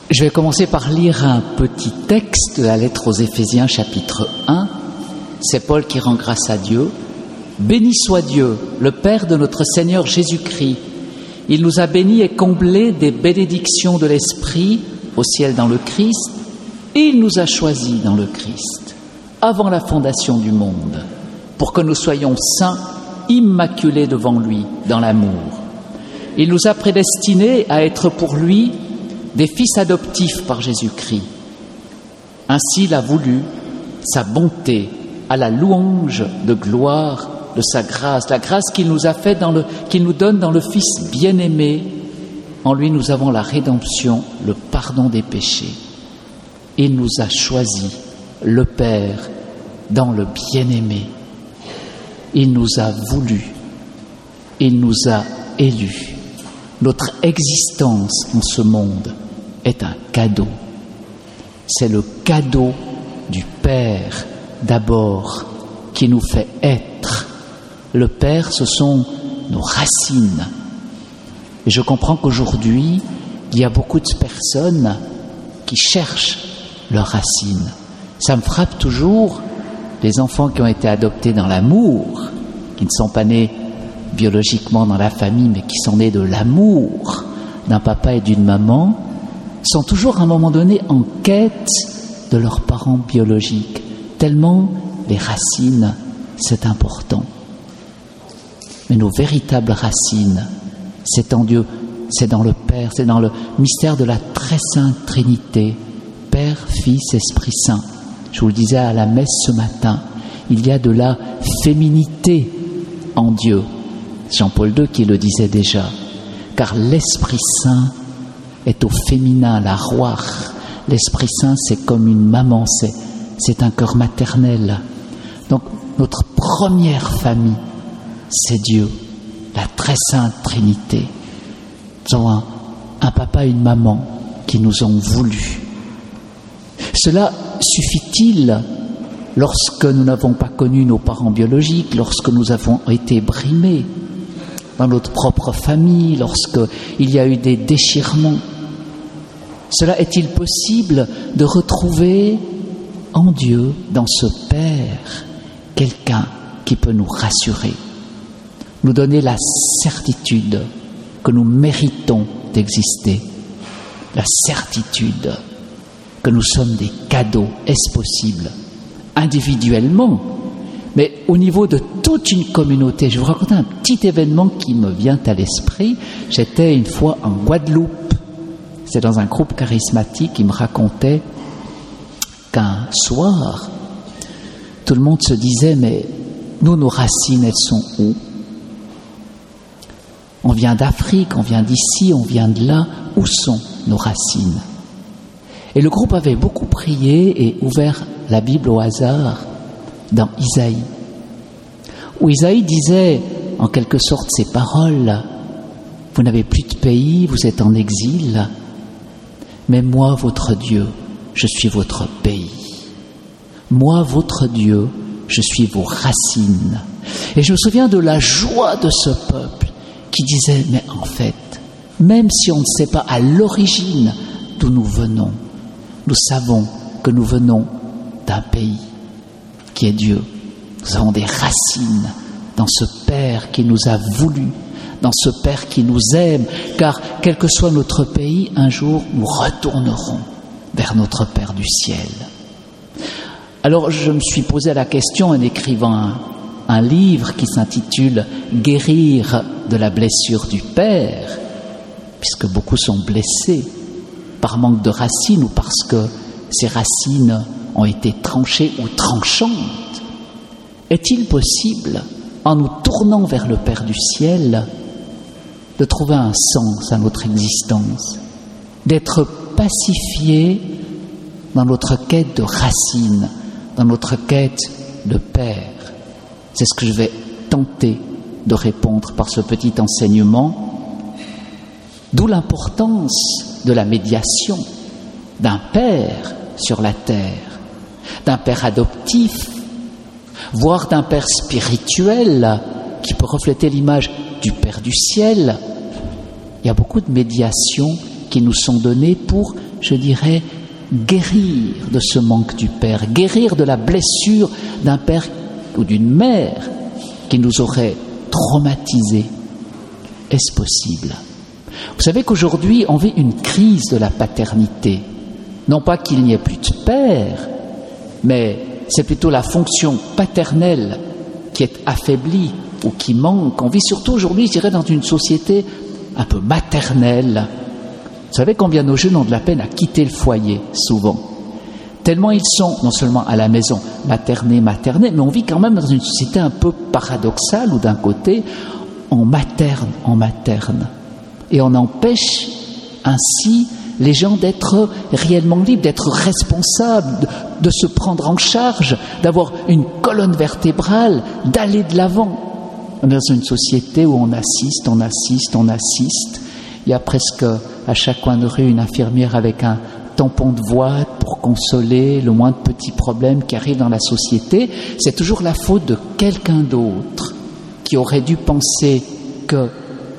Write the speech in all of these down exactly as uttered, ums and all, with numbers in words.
Je vais commencer par lire un petit texte de la lettre aux Éphésiens chapitre un. C'est Paul qui rend grâce à Dieu. « Béni soit Dieu, le Père de notre Seigneur Jésus-Christ. Il nous a bénis et comblés des bénédictions de l'Esprit au ciel dans le Christ, et il nous a choisis dans le Christ, avant la fondation du monde, pour que nous soyons saints, immaculés devant lui, dans l'amour. Il nous a prédestinés à être pour lui des fils adoptifs par Jésus-Christ. Ainsi il a voulu, sa bonté, à la louange de gloire de sa grâce, la grâce qu'il nous a fait dans le, qu'il nous donne dans le Fils bien-aimé. En lui nous avons la rédemption, le pardon des péchés. Il nous a choisis, le Père, dans le bien-aimé. Il nous a voulu, il nous a élus. Notre existence en ce monde est un cadeau. C'est le cadeau du Père d'abord qui nous fait être. Le Père, ce sont nos racines. Et je comprends qu'aujourd'hui, il y a beaucoup de personnes qui cherchent leurs racines. Ça me frappe toujours, les enfants qui ont été adoptés dans l'amour, qui ne sont pas nés biologiquement dans la famille, mais qui sont nés de l'amour d'un papa et d'une maman, sont toujours à un moment donné en quête de leurs parents biologiques, tellement les racines, c'est important. Mais nos véritables racines, c'est en Dieu, c'est dans le Père, c'est dans le mystère de la très sainte Trinité, Père, Fils, Esprit Saint. Je vous le disais à la messe ce matin, il y a de la féminité en Dieu. Jean-Paul deux qui le disait déjà, car l'Esprit Saint est au féminin, la roire. L'Esprit Saint, c'est comme une maman, c'est, c'est un cœur maternel. Donc, notre première famille, c'est Dieu, la très sainte Trinité. Nous avons un, un papa et une maman qui nous ont voulu. Cela suffit-il lorsque nous n'avons pas connu nos parents biologiques, lorsque nous avons été brimés dans notre propre famille, lorsqu'il y a eu des déchirements? Cela est-il possible de retrouver en Dieu, dans ce Père, quelqu'un qui peut nous rassurer, nous donner la certitude que nous méritons d'exister, la certitude que nous sommes des cadeaux? Est-ce possible? Individuellement, mais au niveau de toute une communauté. Je vais vous raconter un petit événement qui me vient à l'esprit. J'étais une fois en Guadeloupe. C'est dans un groupe charismatique qui me racontait qu'un soir, tout le monde se disait, mais nous, nos racines, elles sont où? On vient d'Afrique, on vient d'ici, on vient de là. Où sont nos racines? Et le groupe avait beaucoup prié et ouvert la Bible au hasard dans Isaïe, où Isaïe disait en quelque sorte ces paroles: vous n'avez plus de pays, vous êtes en exil, mais moi, votre Dieu, je suis votre pays. Moi, votre Dieu, je suis vos racines. Et je me souviens de la joie de ce peuple qui disait, mais en fait, même si on ne sait pas à l'origine d'où nous venons, nous savons que nous venons d'un pays qui est Dieu. Nous avons des racines dans ce Père qui nous a voulu, dans ce Père qui nous aime, car quel que soit notre pays, un jour nous retournerons vers notre Père du ciel. Alors je me suis posé la question en écrivant un, un livre qui s'intitule « Guérir de la blessure du Père », puisque beaucoup sont blessés par manque de racines ou parce que ces racines ont été tranchées ou tranchantes. Est-il possible, en nous tournant vers le Père du ciel, de trouver un sens à notre existence, d'être pacifié dans notre quête de racines, dans notre quête de Père? C'est ce que je vais tenter de répondre par ce petit enseignement, d'où l'importance de la médiation d'un Père sur la terre, d'un Père adoptif, voire d'un Père spirituel qui peut refléter l'image du Père du ciel. Il y a beaucoup de médiations qui nous sont données pour je dirais, guérir de ce manque du père, guérir de la blessure d'un père ou d'une mère qui nous aurait traumatisés. Est-ce possible ? Vous savez qu'aujourd'hui, on vit une crise de la paternité. Non pas qu'il n'y ait plus de père, mais c'est plutôt la fonction paternelle qui est affaiblie ou qui manque. On vit surtout aujourd'hui, je dirais, dans une société un peu maternelle. Vous savez combien nos jeunes ont de la peine à quitter le foyer, souvent. Tellement ils sont, non seulement à la maison, maternés, maternés, mais on vit quand même dans une société un peu paradoxale, où d'un côté, on materne, on materne. Et on empêche ainsi les gens d'être réellement libres, d'être responsables, de, de se prendre en charge, d'avoir une colonne vertébrale, d'aller de l'avant. On est dans une société où on assiste, on assiste, on assiste. Il y a presque à chaque coin de rue une infirmière avec un tampon de voix pour consoler le moindre petit problème qui arrive dans la société. C'est toujours la faute de quelqu'un d'autre qui aurait dû penser que...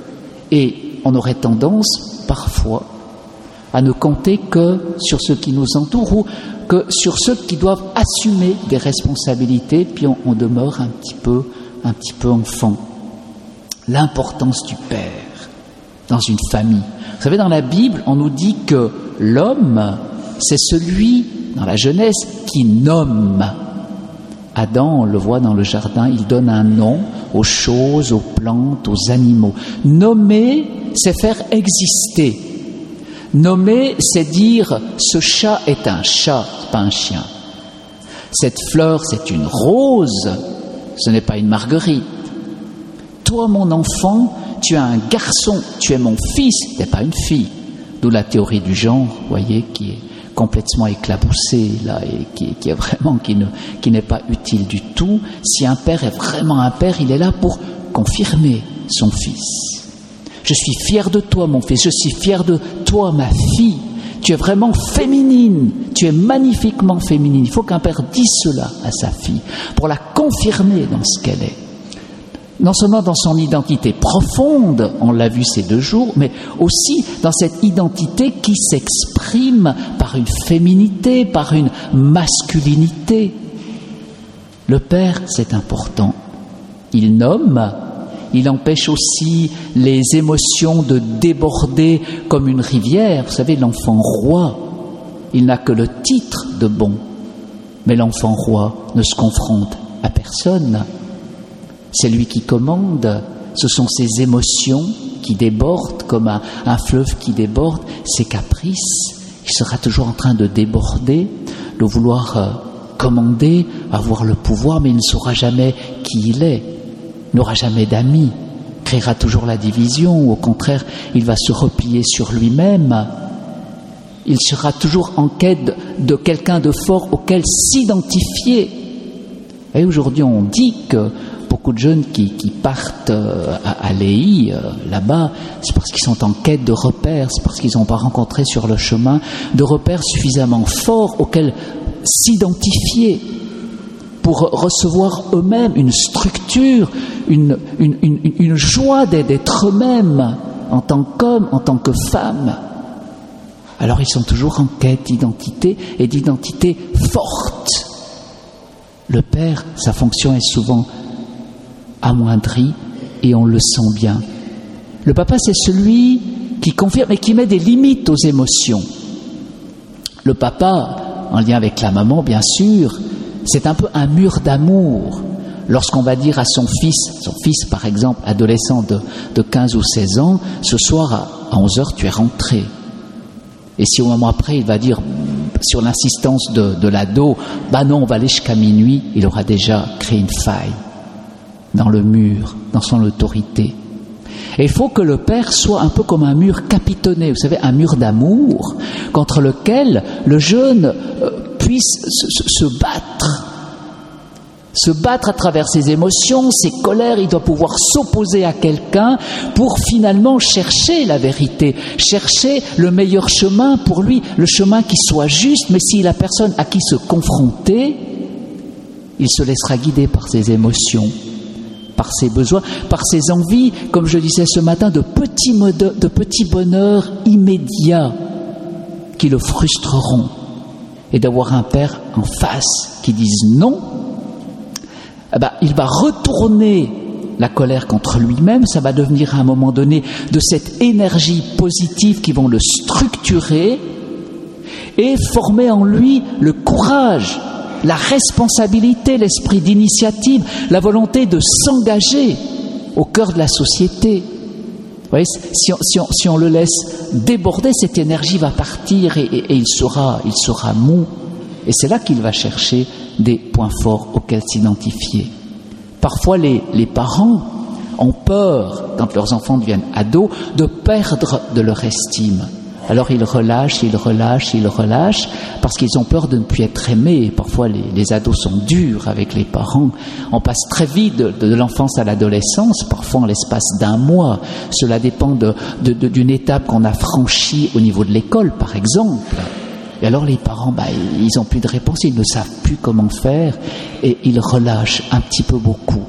Et on aurait tendance, parfois, à ne compter que sur ceux qui nous entourent ou que sur ceux qui doivent assumer des responsabilités, puis on, on demeure un petit peu, un petit peu enfant. L'importance du père dans une famille. Vous savez, dans la Bible, on nous dit que l'homme, c'est celui, dans la Genèse, qui nomme. Adam, on le voit dans le jardin, il donne un nom aux choses, aux plantes, aux animaux. Nommer, c'est faire exister. Nommer, c'est dire ce chat est un chat, pas un chien. Cette fleur, c'est une rose, ce n'est pas une marguerite. Toi, mon enfant, tu es un garçon, tu es mon fils, tu n'es pas une fille. D'où la théorie du genre, vous voyez, qui est complètement éclaboussée là et qui, qui est vraiment qui ne qui n'est pas utile du tout. Si un père est vraiment un père, il est là pour confirmer son fils. Je suis fier de toi, mon fils. Je suis fier de toi, ma fille. Tu es vraiment féminine. Tu es magnifiquement féminine. Il faut qu'un père dise cela à sa fille pour la confirmer dans ce qu'elle est. Non seulement dans son identité profonde, on l'a vu ces deux jours, mais aussi dans cette identité qui s'exprime par une féminité, par une masculinité. Le père, c'est important. Il nomme, il empêche aussi les émotions de déborder comme une rivière. Vous savez, l'enfant roi, il n'a que le titre de bon, mais l'enfant roi ne se confronte à personne. C'est lui qui commande, ce sont ses émotions qui débordent comme un, un fleuve qui déborde, ses caprices. Il sera toujours en train de déborder, de vouloir euh, commander, avoir le pouvoir, mais il ne saura jamais qui il est, n'aura jamais d'amis, créera toujours la division, ou au contraire, il va se replier sur lui-même. Il sera toujours en quête de, de quelqu'un de fort auquel s'identifier. Et aujourd'hui, on dit que beaucoup de jeunes qui, qui partent à, à l'E I, euh, là-bas, c'est parce qu'ils sont en quête de repères, c'est parce qu'ils n'ont pas rencontré sur le chemin de repères suffisamment forts auxquels s'identifier pour recevoir eux-mêmes une structure, une, une, une, une joie d'être eux-mêmes en tant qu'hommes, en tant que femmes. Alors ils sont toujours en quête d'identité et d'identité forte. Le père, sa fonction est souvent amoindrie et on le sent bien. Le papa, c'est celui qui confirme et qui met des limites aux émotions. Le papa, en lien avec la maman, bien sûr, c'est un peu un mur d'amour. Lorsqu'on va dire à son fils, son fils par exemple, adolescent de, de quinze ou seize ans, ce soir à, à onze heures, tu es rentré. Et si au moment après, il va dire, sur l'insistance de, de l'ado, bah non, on va aller jusqu'à minuit, il aura déjà créé une faille dans le mur, dans son autorité. Et il faut que le père soit un peu comme un mur capitonné, vous savez, un mur d'amour, contre lequel le jeune euh, puisse se, se, se battre. Se battre à travers ses émotions, ses colères, il doit pouvoir s'opposer à quelqu'un pour finalement chercher la vérité, chercher le meilleur chemin pour lui, le chemin qui soit juste, mais si la personne à qui se confronter, il se laissera guider par ses émotions, par ses besoins, par ses envies, comme je disais ce matin, de petits, de petits bonheurs immédiats qui le frustreront. Et d'avoir un père en face qui dise non, eh ben, il va retourner la colère contre lui-même, ça va devenir à un moment donné de cette énergie positive qui vont le structurer et former en lui le courage, la responsabilité, l'esprit d'initiative, la volonté de s'engager au cœur de la société. Vous voyez, si on, si on, si on le laisse déborder, cette énergie va partir et, et, et il sera, il sera mou. Et c'est là qu'il va chercher des points forts auxquels s'identifier. Parfois, les, les parents ont peur, quand leurs enfants deviennent ados, de perdre de leur estime. Alors ils relâchent, ils relâchent, ils relâchent, parce qu'ils ont peur de ne plus être aimés. Et parfois, les, les ados sont durs avec les parents. On passe très vite de, de l'enfance à l'adolescence, parfois en l'espace d'un mois. Cela dépend de, de, de, d'une étape qu'on a franchie au niveau de l'école, par exemple. Et alors les parents, bah, ils n'ont plus de réponse, ils ne savent plus comment faire, et ils relâchent un petit peu beaucoup.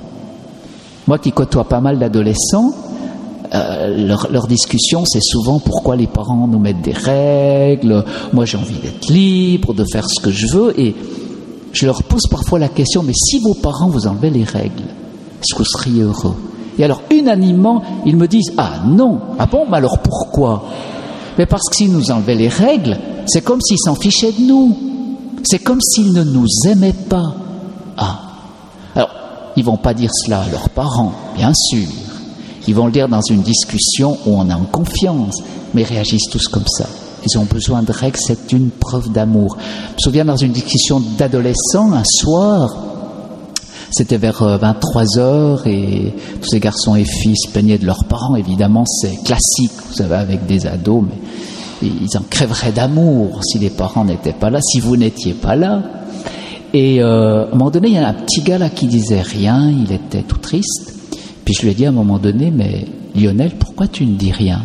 Moi qui côtoie pas mal d'adolescents, Euh, leur, leur discussion, c'est souvent pourquoi les parents nous mettent des règles, moi j'ai envie d'être libre, de faire ce que je veux, et je leur pose parfois la question, mais si vos parents vous enlevaient les règles, est-ce que vous seriez heureux? Et alors unanimement, ils me disent, ah non, ah bon, mais alors pourquoi? Mais parce que s'ils nous enlevaient les règles, c'est comme s'ils s'en fichaient de nous, c'est comme s'ils ne nous aimaient pas. Ah, alors ils vont pas dire cela à leurs parents, bien sûr. Ils vont le dire dans une discussion où on est en confiance, mais ils réagissent tous comme ça. Ils ont besoin de règles, c'est une preuve d'amour. Je me souviens dans une discussion d'adolescents, un soir, c'était vers vingt-trois heures, et tous ces garçons et filles se plaignaient de leurs parents. Évidemment, c'est classique, vous savez, avec des ados, mais ils en crèveraient d'amour si les parents n'étaient pas là, si vous n'étiez pas là. Et euh, à un moment donné, il y a un petit gars là qui disait rien, il était tout triste. Puis je lui ai dit à un moment donné, mais Lionel, pourquoi tu ne dis rien?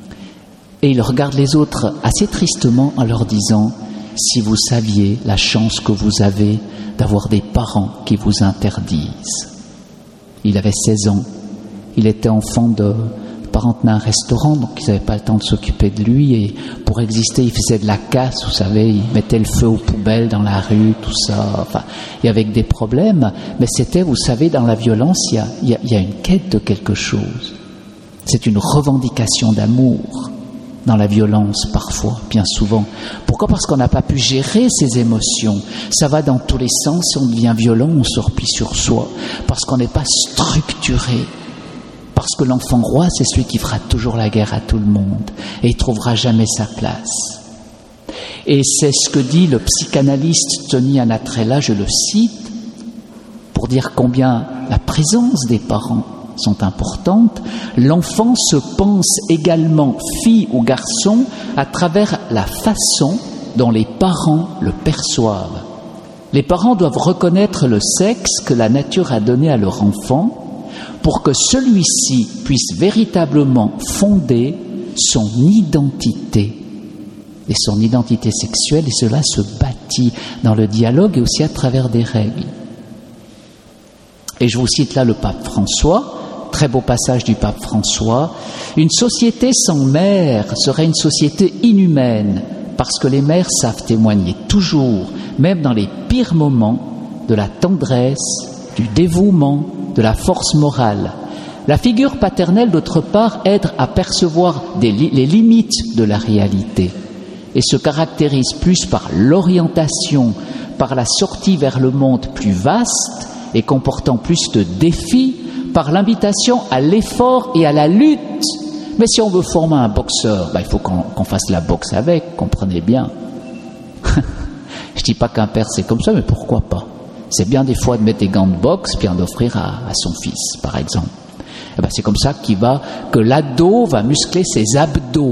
Et il regarde les autres assez tristement en leur disant, si vous saviez la chance que vous avez d'avoir des parents qui vous interdisent. Il avait seize ans, il était enfant de parents tenaient un restaurant, donc ils n'avaient pas le temps de s'occuper de lui, et pour exister, il faisait de la casse, vous savez, il mettait le feu aux poubelles dans la rue, tout ça, enfin, et avec des problèmes, mais c'était, vous savez, dans la violence, il y a, il y a, il y a une quête de quelque chose. C'est une revendication d'amour dans la violence, parfois, bien souvent. Pourquoi? Parce qu'on n'a pas pu gérer ses émotions. Ça va dans tous les sens, si on devient violent, on se replie sur soi, parce qu'on n'est pas structuré. Parce que l'enfant roi, c'est celui qui fera toujours la guerre à tout le monde et il ne trouvera jamais sa place. Et c'est ce que dit le psychanalyste Tony Anatrella, je le cite, pour dire combien la présence des parents sont importantes. L'enfant se pense également fille ou garçon à travers la façon dont les parents le perçoivent. Les parents doivent reconnaître le sexe que la nature a donné à leur enfant pour que celui-ci puisse véritablement fonder son identité et son identité sexuelle, et cela se bâtit dans le dialogue et aussi à travers des règles. Et je vous cite là le pape François, très beau passage du pape François, « Une société sans mère serait une société inhumaine, parce que les mères savent témoigner toujours, même dans les pires moments, de la tendresse, du dévouement, de la force morale. La figure paternelle, d'autre part, aide à percevoir des li- les limites de la réalité et se caractérise plus par l'orientation, par la sortie vers le monde plus vaste et comportant plus de défis, par l'invitation à l'effort et à la lutte. Mais si on veut former un boxeur, ben, il faut qu'on, qu'on fasse la boxe avec, comprenez bien. Je dis pas qu'un père c'est comme ça, mais pourquoi pas? C'est bien des fois de mettre des gants de boxe puis en offrir à, à son fils, par exemple. Et ben c'est comme ça qu'il va, que l'ado va muscler ses abdos.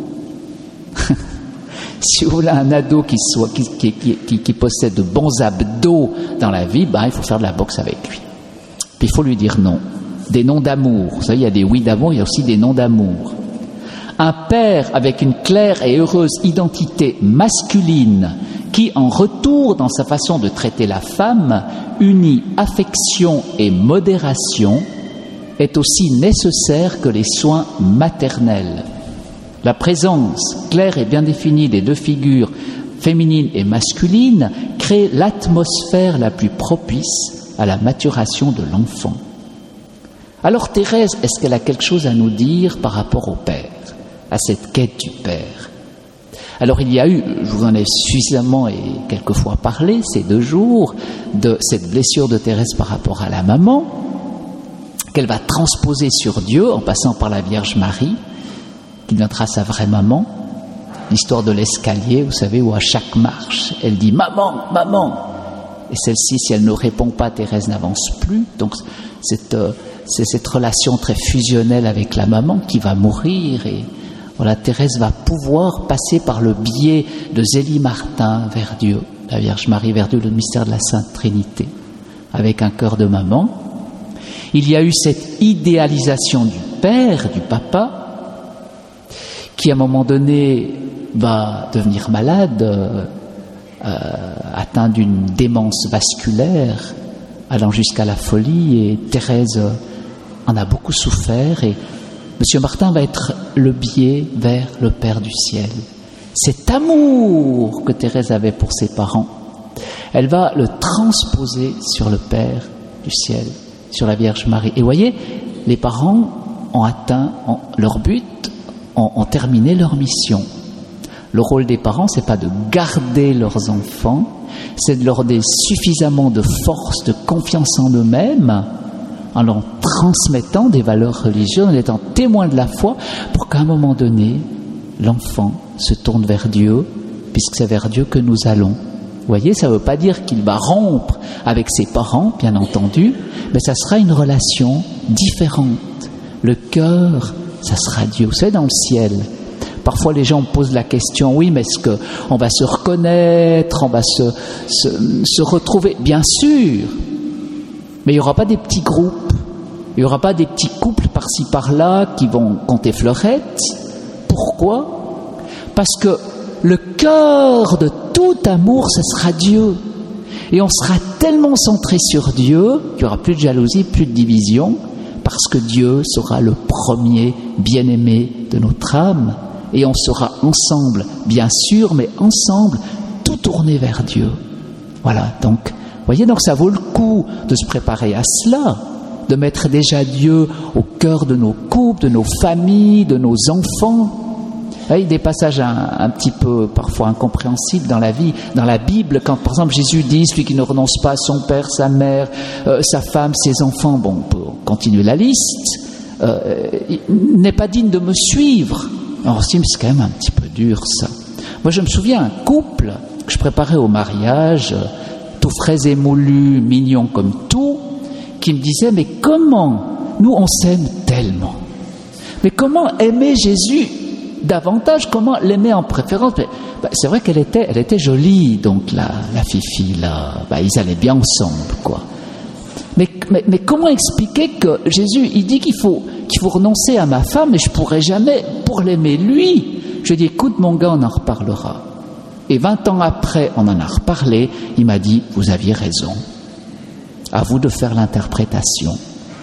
Si vous voulez un ado qui, soit, qui, qui, qui, qui possède de bons abdos dans la vie, ben il faut faire de la boxe avec lui. Puis il faut lui dire non. Des noms d'amour. Vous savez, il y a des oui d'amour, il y a aussi des noms d'amour. Un père avec une claire et heureuse identité masculine qui, en retour dans sa façon de traiter la femme, unit affection et modération, est aussi nécessaire que les soins maternels. La présence claire et bien définie des deux figures, féminine et masculine, crée l'atmosphère la plus propice à la maturation de l'enfant. Alors Thérèse, est-ce qu'elle a quelque chose à nous dire par rapport au Père, à cette quête du Père? Alors il y a eu, je vous en ai suffisamment et quelquefois parlé ces deux jours, de cette blessure de Thérèse par rapport à la maman, qu'elle va transposer sur Dieu en passant par la Vierge Marie, qui deviendra sa vraie maman. L'histoire de l'escalier, vous savez, où à chaque marche, elle dit « Maman, maman !» Et celle-ci, si elle ne répond pas, Thérèse n'avance plus. Donc c'est, euh, c'est cette relation très fusionnelle avec la maman qui va mourir. Et voilà, Thérèse va pouvoir passer par le biais de Zélie Martin vers Dieu, la Vierge Marie vers Dieu, le mystère de la Sainte Trinité, avec un cœur de maman. Il y a eu cette idéalisation du Père, du Papa, qui à un moment donné va devenir malade, euh, atteint d'une démence vasculaire, allant jusqu'à la folie, et Thérèse en a beaucoup souffert, et Monsieur Martin va être le biais vers le Père du ciel. Cet amour que Thérèse avait pour ses parents, elle va le transposer sur le Père du ciel, sur la Vierge Marie. Et voyez, les parents ont atteint leur but, ont, ont terminé leur mission. Le rôle des parents, c'est pas de garder leurs enfants, c'est de leur donner suffisamment de force, de confiance en eux-mêmes, en leur transmettant des valeurs religieuses, en étant témoins de la foi, pour qu'à un moment donné, l'enfant se tourne vers Dieu, puisque c'est vers Dieu que nous allons. Vous voyez, ça ne veut pas dire qu'il va rompre avec ses parents, bien entendu, mais ça sera une relation différente. Le cœur, ça sera Dieu. Vous savez, dans le ciel, parfois les gens me posent la question, oui, mais est-ce qu'on va se reconnaître, on va se, se, se retrouver? Bien sûr, mais il n'y aura pas des petits groupes, il n'y aura pas des petits couples par-ci par-là qui vont compter fleurettes. Pourquoi? Parce que le cœur de tout amour, ce sera Dieu. Et on sera tellement centré sur Dieu qu'il n'y aura plus de jalousie, plus de division, parce que Dieu sera le premier bien-aimé de notre âme. Et on sera ensemble, bien sûr, mais ensemble, tout tourné vers Dieu. Voilà, donc, vous voyez, donc ça vaut le coup de se préparer à cela, de mettre déjà Dieu au cœur de nos couples, de nos familles, de nos enfants. Il y a des passages un, un petit peu parfois incompréhensibles dans la vie, dans la Bible, quand par exemple Jésus dit, celui qui ne renonce pas à son père, sa mère, euh, sa femme, ses enfants, bon, on peut continuer la liste, euh, n'est pas digne de me suivre. Alors on se dit, mais c'est quand même un petit peu dur ça. Moi je me souviens, un couple que je préparais au mariage, tout frais et moulu, mignon comme tout, qui me disait, mais comment, nous on s'aime tellement, mais comment aimer Jésus davantage, comment l'aimer en préférence? Ben, c'est vrai qu'elle était, elle était jolie, donc la, la fifi là, ben, ils allaient bien ensemble, quoi. Mais, mais, mais comment expliquer que Jésus, il dit qu'il faut, qu'il faut renoncer à ma femme, et je pourrais jamais, pour l'aimer lui. Je dis, écoute mon gars, on en reparlera. Et vingt ans après, on en a reparlé. Il m'a dit, vous aviez raison. À vous de faire l'interprétation.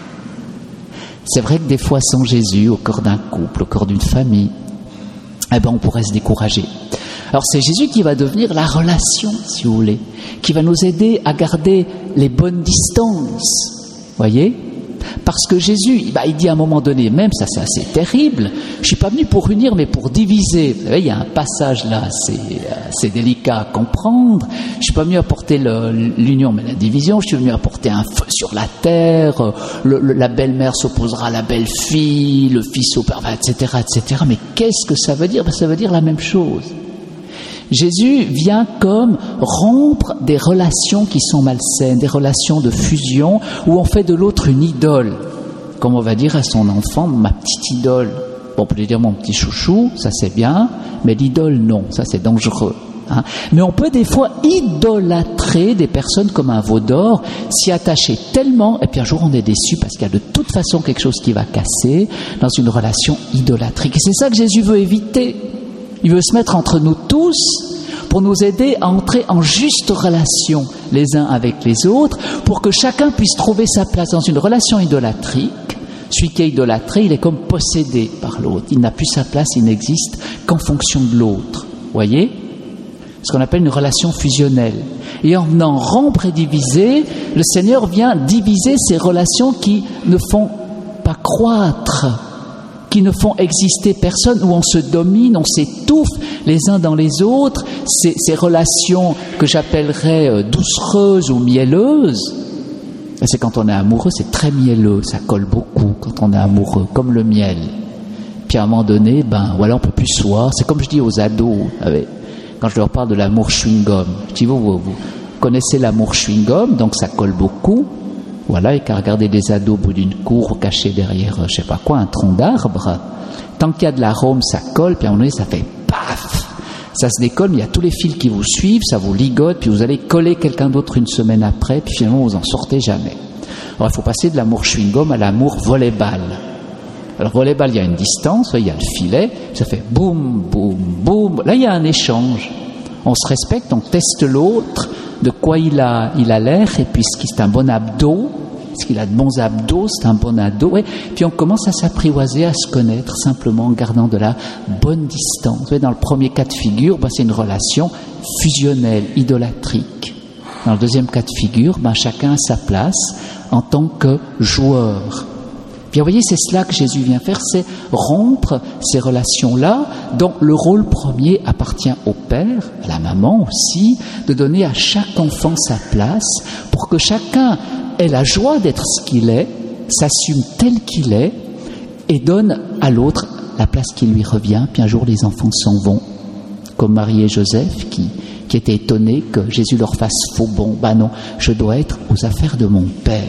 C'est vrai que des fois, sans Jésus, au cœur d'un couple, au cœur d'une famille, eh ben, on pourrait se décourager. Alors c'est Jésus qui va devenir la relation, si vous voulez, qui va nous aider à garder les bonnes distances, voyez? Parce que Jésus, bah, il dit à un moment donné, même ça c'est assez terrible, je suis pas venu pour unir mais pour diviser. Vous savez, il y a un passage là, c'est, c'est délicat à comprendre. Je suis pas venu apporter le, l'union mais la division. Je suis venu apporter un feu sur la terre. Le, le, la belle-mère s'opposera à la belle-fille, le fils au père, et cetera, et cetera. Mais qu'est-ce que ça veut dire? Ben, ça veut dire la même chose. Jésus vient comme rompre des relations qui sont malsaines, des relations de fusion où on fait de l'autre une idole. Comme on va dire à son enfant, ma petite idole. Bon, on peut lui dire mon petit chouchou, ça c'est bien, mais l'idole non, ça c'est dangereux. Hein. Mais on peut des fois idolâtrer des personnes comme un veau d'or, s'y attacher tellement, et puis un jour on est déçu parce qu'il y a de toute façon quelque chose qui va casser dans une relation idolâtrique. Et c'est ça que Jésus veut éviter. Il veut se mettre entre nous tous pour nous aider à entrer en juste relation les uns avec les autres, pour que chacun puisse trouver sa place. Dans une relation idolâtrique, Celui qui est idolâtré, il est comme possédé par l'autre. Il n'a plus sa place, il n'existe qu'en fonction de l'autre. Vous voyez ? Ce qu'on appelle une relation fusionnelle. Et en venant rompre et diviser, le Seigneur vient diviser ces relations qui ne font pas croître, qui ne font exister personne, où on se domine, on s'étouffe les uns dans les autres. Ces, ces relations que j'appellerais doucereuses ou mielleuses, c'est quand on est amoureux, c'est très mielleux, ça colle beaucoup quand on est amoureux, comme le miel. Puis à un moment donné, ben voilà, on peut plus se voir. C'est comme je dis aux ados, avec, quand je leur parle de l'amour chewing-gum. Je dis, vous, vous, vous connaissez l'amour chewing-gum, donc ça colle beaucoup. Voilà, et qu'à regarder des ados au bout d'une cour, cachés derrière, je sais pas quoi, un tronc d'arbre. Tant qu'il y a de l'arôme, ça colle, puis à un moment donné, ça fait paf. Ça se décolle, mais il y a tous les fils qui vous suivent, ça vous ligote, puis vous allez coller quelqu'un d'autre une semaine après, puis finalement vous en sortez jamais. Alors il faut passer de l'amour chewing-gum à l'amour volleyball. Alors volleyball, il y a une distance, il y a le filet, ça fait boum, boum, boum. Là, il y a un échange. On se respecte, on teste l'autre, de quoi il a, il a l'air, et puis est-ce qu'il c'est un bon abdos, est-ce qu'il a de bons abdos, c'est un bon ado. Ouais. Puis on commence à s'apprivoiser, à se connaître, simplement en gardant de la bonne distance. Vous voyez, dans le premier cas de figure, ben, c'est une relation fusionnelle, idolâtrique. Dans le deuxième cas de figure, ben, chacun a sa place en tant que joueur. Puis vous voyez, c'est cela que Jésus vient faire, c'est rompre ces relations-là, dont le rôle premier appartient au père, à la maman aussi, de donner à chaque enfant sa place, pour que chacun ait la joie d'être ce qu'il est, s'assume tel qu'il est, et donne à l'autre la place qui lui revient. Puis un jour, les enfants s'en vont, comme Marie et Joseph, qui, qui étaient étonnés que Jésus leur fasse faux bond. Ben non, je dois être aux affaires de mon père.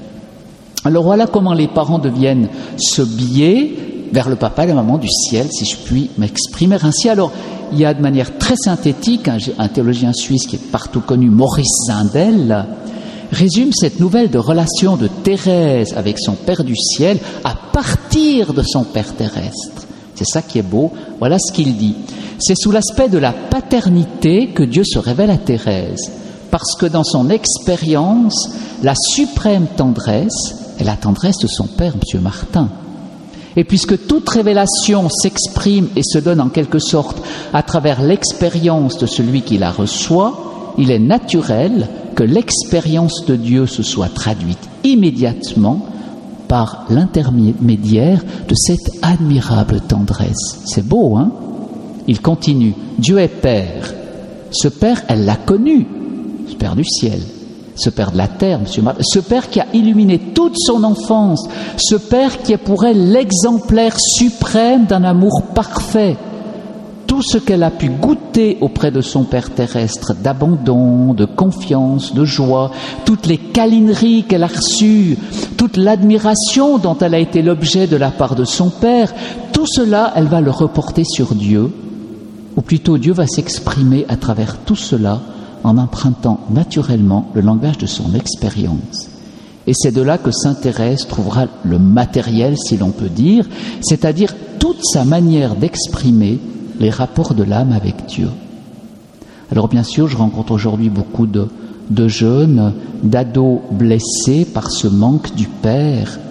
Alors voilà comment les parents deviennent ce biais vers le papa et la maman du ciel, si je puis m'exprimer ainsi. Alors, il y a de manière très synthétique, un, un théologien suisse qui est partout connu, Maurice Zindel, résume cette nouvelle de relation de Thérèse avec son Père du ciel à partir de son Père terrestre. C'est ça qui est beau. Voilà ce qu'il dit. C'est sous l'aspect de la paternité que Dieu se révèle à Thérèse, parce que dans son expérience, la suprême tendresse est la tendresse de son père, M. Martin. Et puisque toute révélation s'exprime et se donne en quelque sorte à travers l'expérience de celui qui la reçoit, il est naturel que l'expérience de Dieu se soit traduite immédiatement par l'intermédiaire de cette admirable tendresse. C'est beau, hein ? Il continue. Dieu est Père. Ce Père, elle l'a connu, ce Père du ciel. Ce Père de la terre, Monsieur Martin, ce Père qui a illuminé toute son enfance, ce Père qui est pour elle l'exemplaire suprême d'un amour parfait. Tout ce qu'elle a pu goûter auprès de son Père terrestre, d'abandon, de confiance, de joie, toutes les câlineries qu'elle a reçues, toute l'admiration dont elle a été l'objet de la part de son Père, tout cela, elle va le reporter sur Dieu, ou plutôt Dieu va s'exprimer à travers tout cela, en empruntant naturellement le langage de son expérience. Et c'est de là que sainte Thérèse trouvera le matériel, si l'on peut dire, c'est-à-dire toute sa manière d'exprimer les rapports de l'âme avec Dieu. Alors bien sûr, je rencontre aujourd'hui beaucoup de, de jeunes, d'ados blessés par ce manque du Père,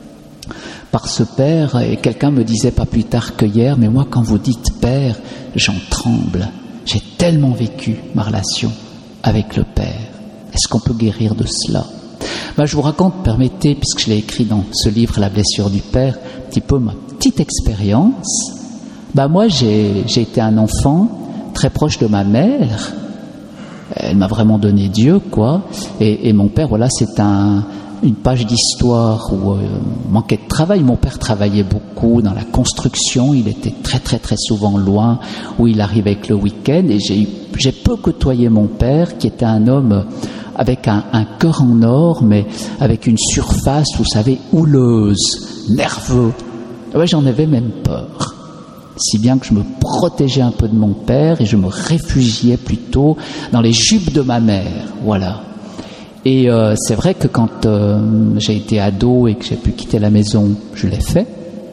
par ce Père, et quelqu'un me disait pas plus tard que hier, mais moi quand vous dites Père, j'en tremble. J'ai tellement vécu ma relation avec le Père. Est-ce qu'on peut guérir de cela ? Ben, je vous raconte, permettez, puisque je l'ai écrit dans ce livre, La blessure du Père, un petit peu ma petite expérience. Ben, moi, j'ai, j'ai été un enfant très proche de ma mère. Elle m'a vraiment donné Dieu, quoi. Et, et mon père, voilà, c'est un... une page d'histoire où euh, manquait de travail. Mon père travaillait beaucoup dans la construction, il était très très très souvent loin, où il arrivait avec le week-end, et j'ai, j'ai peu côtoyé mon père, qui était un homme avec un, un cœur en or, mais avec une surface, vous savez, houleuse, nerveux. Ouais, j'en avais même peur. Si bien que je me protégeais un peu de mon père, et je me réfugiais plutôt dans les jupes de ma mère, voilà. Et euh, c'est vrai que quand euh, j'ai été ado et que j'ai pu quitter la maison, je l'ai fait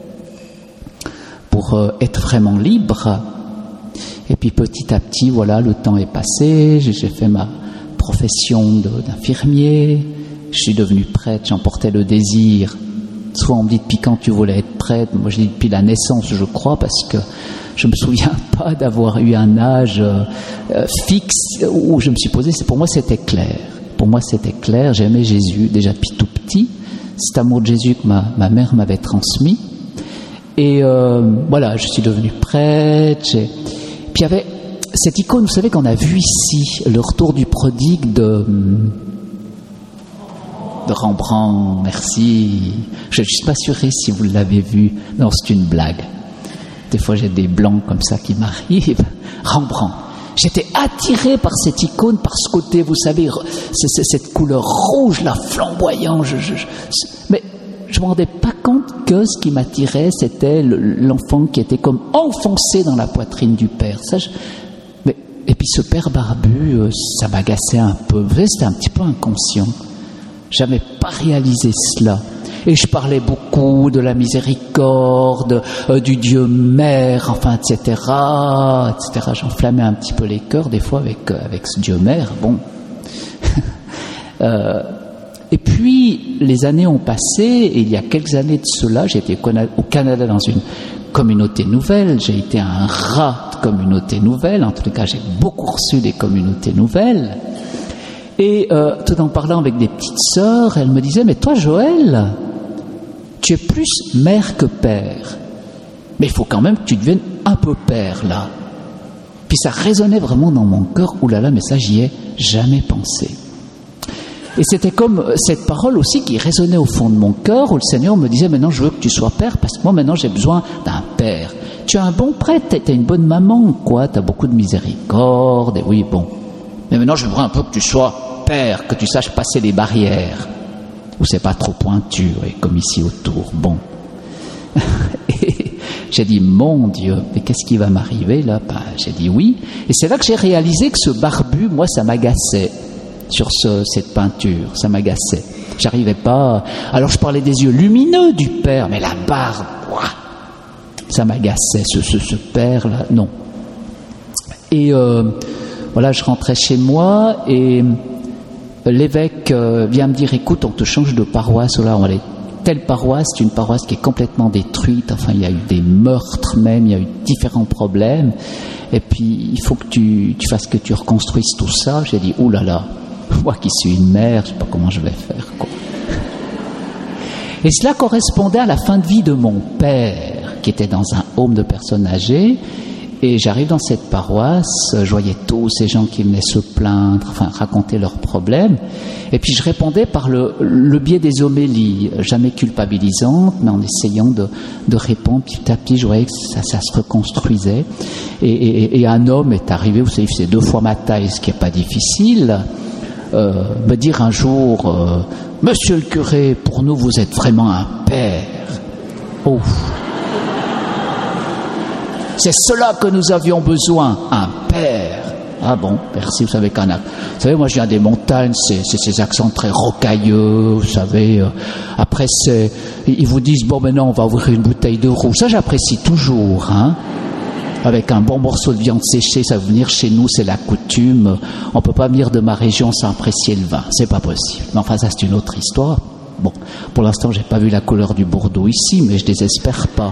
pour euh, être vraiment libre. Et puis petit à petit, voilà, le temps est passé, j'ai, j'ai fait ma profession de, d'infirmier, je suis devenu prêtre, j'emportais le désir soit on me dit depuis quand tu voulais être prêtre, moi je dis depuis la naissance, je crois, parce que je me souviens pas d'avoir eu un âge euh, fixe où je me suis posé. Pour moi, c'était clair. Pour moi, c'était clair. J'aimais Jésus déjà depuis tout petit. Cet amour de Jésus que ma, ma mère m'avait transmis. Et euh, voilà, je suis devenu prêtre. J'ai... Puis il y avait cette icône, vous savez, qu'on a vue ici, le retour du prodigue de, de Rembrandt. Merci. Je ne suis pas sûr si vous l'avez vu. Non, c'est une blague. Des fois, j'ai des blancs comme ça qui m'arrivent. Rembrandt. J'étais attiré par cette icône, par ce côté, vous savez, c'est, c'est cette couleur rouge, là, flamboyant. Je, je, je, mais je ne me rendais pas compte que ce qui m'attirait, c'était le, l'enfant qui était comme enfoncé dans la poitrine du père. Ça, je, mais, et puis ce père barbu, ça m'agaçait un peu. Vous savez, c'était un petit peu inconscient. Je n'avais pas réalisé cela. Et je parlais beaucoup de la miséricorde, euh, du Dieu mère, enfin, et cetera, et cetera. J'enflammais un petit peu les cœurs des fois avec euh, avec ce Dieu mère. Bon. euh, et puis les années ont passé. Et il y a quelques années de cela, j'étais au Canada dans une communauté nouvelle. J'ai été un rat de communauté nouvelle. En tout cas, j'ai beaucoup reçu des communautés nouvelles. Et euh, tout en parlant avec des petites sœurs, elles me disaient, mais toi, Joël, tu es plus mère que père. Mais il faut quand même que tu deviennes un peu père, là. Puis ça résonnait vraiment dans mon cœur. Ouh là là, mais ça, j'y ai jamais pensé. Et c'était comme cette parole aussi qui résonnait au fond de mon cœur, où le Seigneur me disait, maintenant, je veux que tu sois père, parce que moi, maintenant, j'ai besoin d'un père. Tu es un bon prêtre, tu es une bonne maman, quoi. Tu as beaucoup de miséricorde, et oui, bon. Mais maintenant, je voudrais un peu que tu sois père, que tu saches passer les barrières, où c'est pas trop pointu, et comme ici autour. Bon. Et j'ai dit, mon Dieu, mais qu'est-ce qui va m'arriver là? Ben, j'ai dit oui. Et c'est là que j'ai réalisé que ce barbu, moi, ça m'agaçait sur ce, cette peinture. Ça m'agaçait. J'arrivais pas. Alors je parlais des yeux lumineux du père, mais la barbe, ouah, ça m'agaçait. Ce, ce, ce père là, non. Et euh, voilà, je rentrais chez moi et l'évêque vient me dire, écoute, on te change de paroisse, là, on va aller telle paroisse, c'est une paroisse qui est complètement détruite, enfin, il y a eu des meurtres même, il y a eu différents problèmes, et puis, il faut que tu, tu fasses que tu reconstruises tout ça. J'ai dit, ouh là là, moi qui suis une mère, je sais pas comment je vais faire, quoi. Et cela correspondait à la fin de vie de mon père, qui était dans un home de personnes âgées. Et j'arrive dans cette paroisse, je voyais tous ces gens qui venaient se plaindre, enfin raconter leurs problèmes. Et puis je répondais par le, le biais des homélies, jamais culpabilisantes, mais en essayant de, de répondre petit à petit. Je voyais que ça, ça se reconstruisait. Et, et, et un homme est arrivé, vous savez, c'est deux fois ma taille, ce qui n'est pas difficile, euh, me dire un jour, euh, « Monsieur le curé, pour nous, vous êtes vraiment un père. » Oh. C'est cela que nous avions besoin, un père. Ah bon, merci, vous savez qu'un... Vous savez, moi je viens des montagnes, c'est, c'est ces accents très rocailleux, vous savez. Euh, après, c'est, ils vous disent, bon, maintenant on va ouvrir une bouteille de rouge. Ça, j'apprécie toujours, hein. Avec un bon morceau de viande séchée, ça va venir chez nous, c'est la coutume. On peut pas venir de ma région sans apprécier le vin, c'est pas possible. Mais enfin, ça c'est une autre histoire. Bon, pour l'instant, j'ai pas vu la couleur du Bordeaux ici, mais je désespère pas.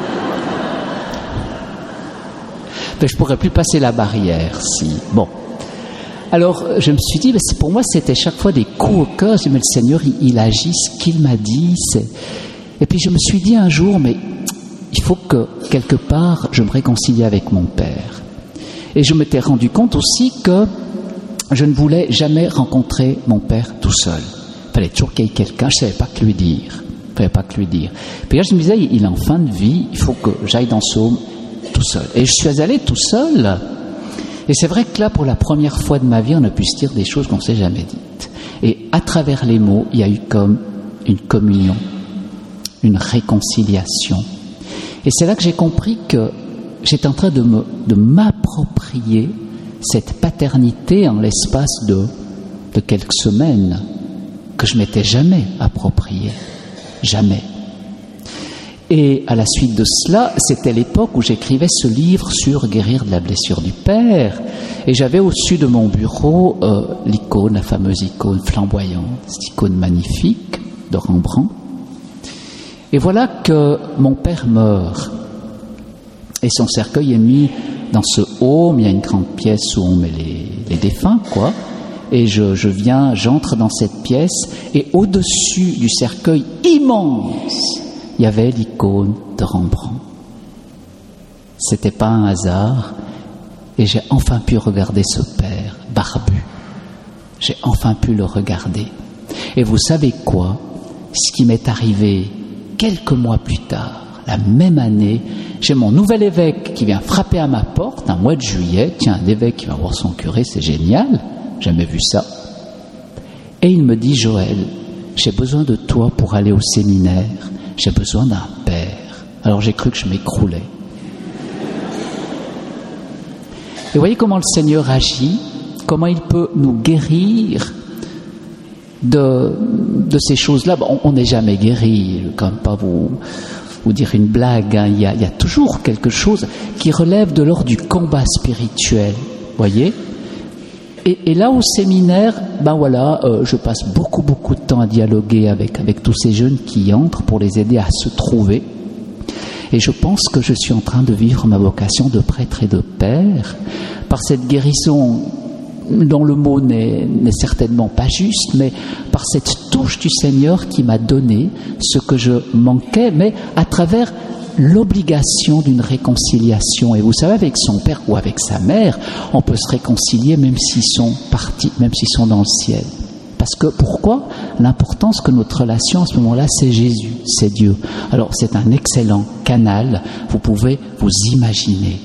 Mais je pourrais plus passer la barrière, si. Bon. Alors, je me suis dit, mais pour moi, c'était chaque fois des coups au cœur. Je dis, mais le Seigneur, il, il agit ce qu'il m'a dit. C'est... Et puis, je me suis dit un jour, mais il faut que, quelque part, je me réconcilie avec mon Père. Et je m'étais rendu compte aussi que je ne voulais jamais rencontrer mon Père tout seul. Il fallait toujours qu'il y ait quelqu'un, je ne savais pas que lui dire. Il ne fallait pas que lui dire. Puis là, je me disais, il est en fin de vie, il faut que j'aille dans ce home tout seul. Et je suis allé tout seul. Et c'est vrai que là, pour la première fois de ma vie, on a pu se dire des choses qu'on ne s'est jamais dites. Et à travers les mots, il y a eu comme une communion, une réconciliation. Et c'est là que j'ai compris que j'étais en train de, me, de m'approprier cette paternité en l'espace de, de quelques semaines que je ne m'étais jamais appropriée. Jamais. Et à la suite de cela, c'était l'époque où j'écrivais ce livre sur guérir de la blessure du père. Et j'avais au-dessus de mon bureau euh, l'icône, la fameuse icône flamboyante, cette icône magnifique de Rembrandt. Et voilà que mon père meurt. Et son cercueil est mis dans ce home, il y a une grande pièce où on met les, les défunts, quoi. Et je, je viens, j'entre dans cette pièce, et au-dessus du cercueil immense, il y avait l'icône de Rembrandt. C'était pas un hasard, et j'ai enfin pu regarder ce père barbu. J'ai enfin pu le regarder. Et vous savez quoi? Ce qui m'est arrivé quelques mois plus tard, la même année, j'ai mon nouvel évêque qui vient frapper à ma porte, un mois de juillet. Tiens, un évêque qui va voir son curé, c'est génial, jamais vu ça. Et il me dit, Joël, j'ai besoin de toi pour aller au séminaire, j'ai besoin d'un père. Alors j'ai cru que je m'écroulais. Et vous voyez comment le Seigneur agit, comment il peut nous guérir de, de ces choses-là. Bon, on n'est jamais guéri, je ne vais quand même pas vous... vous dire une blague, hein. il, y a, il y a toujours quelque chose qui relève de l'ordre du combat spirituel, voyez. Et, et là au séminaire, ben voilà, euh, je passe beaucoup beaucoup de temps à dialoguer avec, avec tous ces jeunes qui y entrent pour les aider à se trouver. Et je pense que je suis en train de vivre ma vocation de prêtre et de père par cette guérison dont le mot n'est, n'est certainement pas juste, mais par cette touche du Seigneur qui m'a donné ce que je manquais, mais à travers l'obligation d'une réconciliation. Et vous savez, avec son père ou avec sa mère, on peut se réconcilier même s'ils sont partis, même s'ils sont dans le ciel. Parce que, pourquoi? L'importance que notre relation à ce moment-là, c'est Jésus, c'est Dieu. Alors, c'est un excellent canal, vous pouvez vous imaginer.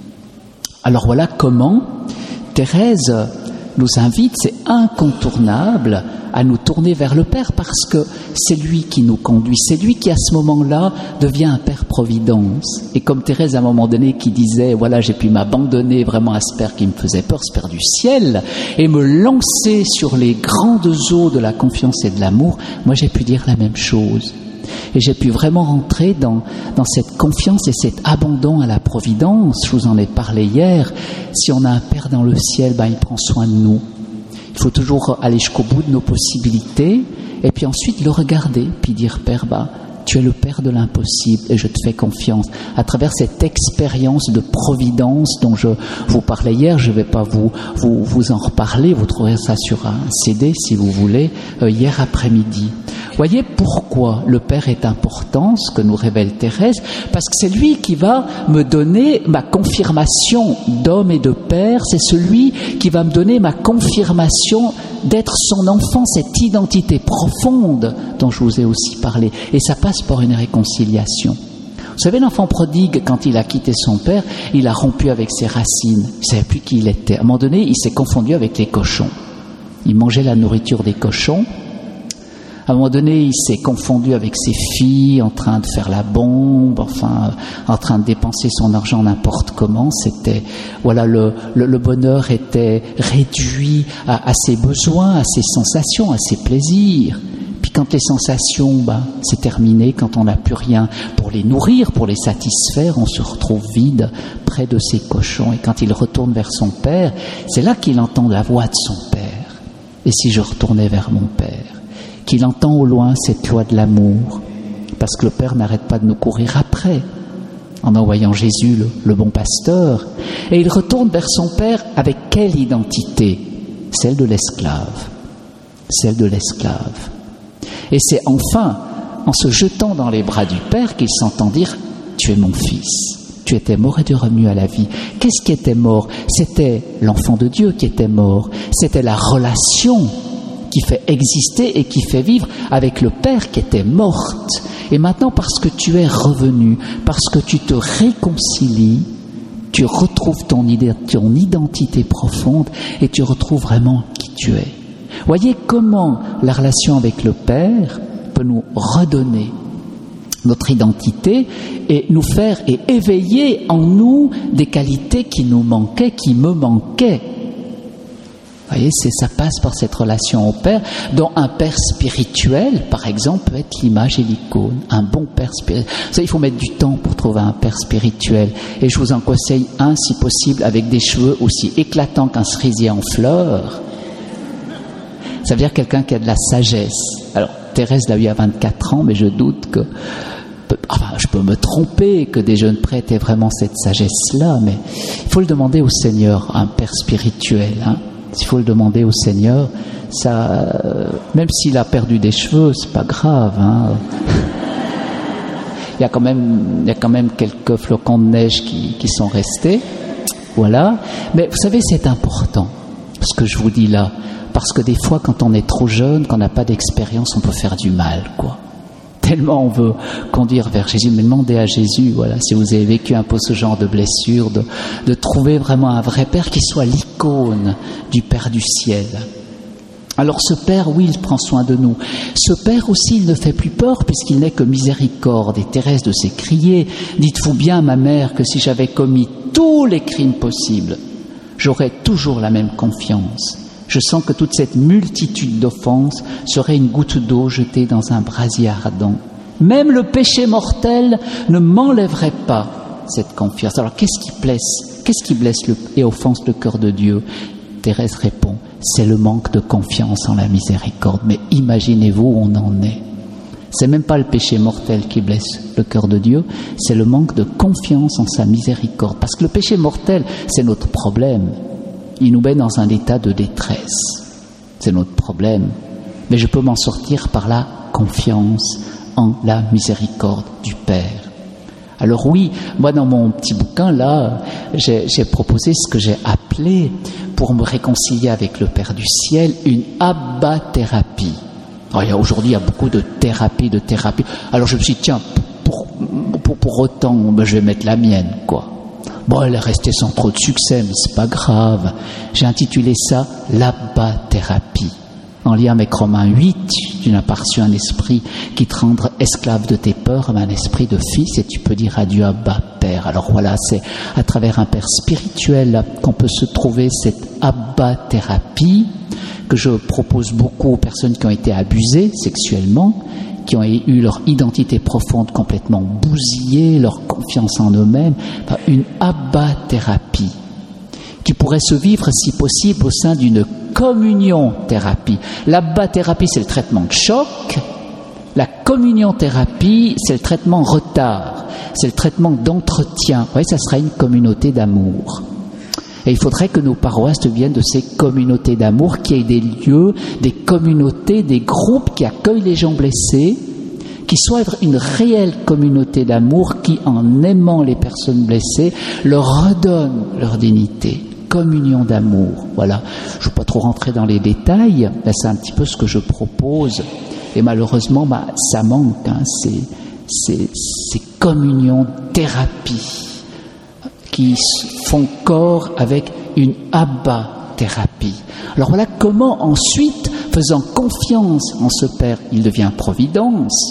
Alors voilà comment Thérèse nous invite, c'est incontournable, à nous tourner vers le Père parce que c'est lui qui nous conduit, c'est lui qui à ce moment-là devient un Père Providence. Et comme Thérèse à un moment donné qui disait, voilà, j'ai pu m'abandonner vraiment à ce Père qui me faisait peur, ce Père du ciel, et me lancer sur les grandes eaux de la confiance et de l'amour, moi j'ai pu dire la même chose. Et j'ai pu vraiment rentrer dans, dans cette confiance et cet abandon à la providence. Je vous en ai parlé hier. Si on a un Père dans le ciel, ben, il prend soin de nous. Il faut toujours aller jusqu'au bout de nos possibilités et puis ensuite le regarder, puis dire, Père, ben, tu es le Père de l'impossible et je te fais confiance. À travers cette expérience de providence dont je vous parlais hier, je ne vais pas vous, vous, vous en reparler, vous trouverez ça sur un C D si vous voulez, euh, hier après-midi. Voyez pourquoi le Père est important, ce que nous révèle Thérèse, parce que c'est lui qui va me donner ma confirmation d'homme et de père, c'est celui qui va me donner ma confirmation d'être son enfant, cette identité profonde dont je vous ai aussi parlé. Et ça passe par une réconciliation. Vous savez, l'enfant prodigue, quand il a quitté son père, il a rompu avec ses racines. Il ne savait plus qui il était. À un moment donné, il s'est confondu avec les cochons. Il mangeait la nourriture des cochons. À un moment donné, il s'est confondu avec ses filles, en train de faire la bombe, enfin, en train de dépenser son argent n'importe comment. C'était, voilà, le, le, le bonheur était réduit à, à ses besoins, à ses sensations, à ses plaisirs. Puis quand les sensations, ben, c'est terminé, quand on n'a plus rien pour les nourrir, pour les satisfaire, on se retrouve vide près de ces cochons. Et quand il retourne vers son père, c'est là qu'il entend la voix de son père. Et si je retournais vers mon père? Qu'il entend au loin cette loi de l'amour, parce que le Père n'arrête pas de nous courir après, en envoyant Jésus, le, le bon pasteur, et il retourne vers son Père avec quelle identité? Celle de l'esclave, celle de l'esclave. Et c'est enfin en se jetant dans les bras du Père qu'il s'entend dire « Tu es mon fils ». Tu étais mort et tu es revenu à la vie. Qu'est-ce qui était mort? C'était l'enfant de Dieu qui était mort, c'était la relation qui fait exister et qui fait vivre avec le Père qui était morte. Et maintenant, parce que tu es revenu, parce que tu te réconcilies, tu retrouves ton, idée, ton identité profonde et tu retrouves vraiment qui tu es. Voyez comment la relation avec le Père peut nous redonner notre identité et nous faire et éveiller en nous des qualités qui nous manquaient, qui me manquaient. Vous voyez, c'est, ça passe par cette relation au Père, dont un Père spirituel, par exemple, peut être l'image et l'icône. Un bon Père spirituel. Vous savez, il faut mettre du temps pour trouver un Père spirituel. Et je vous en conseille un, si possible, avec des cheveux aussi éclatants qu'un cerisier en fleurs. Ça veut dire quelqu'un qui a de la sagesse. Alors, Thérèse l'a eu à vingt-quatre ans, mais je doute que Enfin, je peux me tromper que des jeunes prêtres aient vraiment cette sagesse-là, mais il faut le demander au Seigneur, un père spirituel. Hein. Il faut le demander au Seigneur. Ça, euh, même s'il a perdu des cheveux, c'est pas grave. Hein. Il y a quand même, il y a quand même quelques flocons de neige qui, qui sont restés. Voilà. Mais vous savez, c'est important ce que je vous dis là, parce que des fois, quand on est trop jeune, qu'on n'a pas d'expérience, on peut faire du mal, quoi. Tellement on veut conduire vers Jésus, mais demandez à Jésus, voilà, si vous avez vécu un peu ce genre de blessure, de, de trouver vraiment un vrai Père qui soit l'icône du Père du ciel. Alors ce Père, oui, il prend soin de nous. Ce Père aussi, il ne fait plus peur puisqu'il n'est que miséricorde. Et Thérèse de s'écrier, dites-vous bien, ma mère, que si j'avais commis tous les crimes possibles, j'aurais toujours la même confiance. Je sens que toute cette multitude d'offenses serait une goutte d'eau jetée dans un brasier ardent. Même le péché mortel ne m'enlèverait pas cette confiance. Alors qu'est-ce qui blesse, qu'est-ce qui blesse le, et offense le cœur de Dieu? Thérèse répond, c'est le manque de confiance en la miséricorde. Mais imaginez-vous où on en est. C'est même pas le péché mortel qui blesse le cœur de Dieu, c'est le manque de confiance en sa miséricorde. Parce que le péché mortel, c'est notre problème. Il nous met dans un état de détresse. C'est notre problème. Mais je peux m'en sortir par la confiance en la miséricorde du Père. Alors oui, moi dans mon petit bouquin là, j'ai, j'ai proposé ce que j'ai appelé, pour me réconcilier avec le Père du ciel, une abba-thérapie. Alors, il y a, aujourd'hui, il y a beaucoup de thérapies, de thérapies. Alors je me suis dit, tiens, pour, pour, pour autant, ben, je vais mettre la mienne, quoi. Bon, elle est restée sans trop de succès, mais c'est pas grave. J'ai intitulé ça l'abba-thérapie. En lien avec Romains huit, tu n'as pas reçu un esprit qui te rende esclave de tes peurs, mais un esprit de fils, et tu peux dire adieu Abba, Père. Alors voilà, c'est à travers un Père spirituel qu'on peut se trouver cette abba-thérapie que je propose beaucoup aux personnes qui ont été abusées sexuellement, qui ont eu leur identité profonde complètement bousillée, leur confiance en eux-mêmes, enfin, une abba-thérapie qui pourrait se vivre, si possible, au sein d'une communion-thérapie. L'abba-thérapie, c'est le traitement de choc. La communion-thérapie, c'est le traitement retard. C'est le traitement d'entretien. Vous voyez, ça sera une communauté d'amour. Et il faudrait que nos paroisses deviennent de ces communautés d'amour, qu'il y ait des lieux, des communautés, des groupes qui accueillent les gens blessés, qui soient une réelle communauté d'amour qui, en aimant les personnes blessées, leur redonne leur dignité. Communion d'amour, voilà. Je ne veux pas trop rentrer dans les détails, mais c'est un petit peu ce que je propose. Et malheureusement, bah, ça manque, hein, ces, ces, ces communions thérapie qui font corps avec une abba-thérapie. Alors voilà comment ensuite, faisant confiance en ce Père, il devient providence.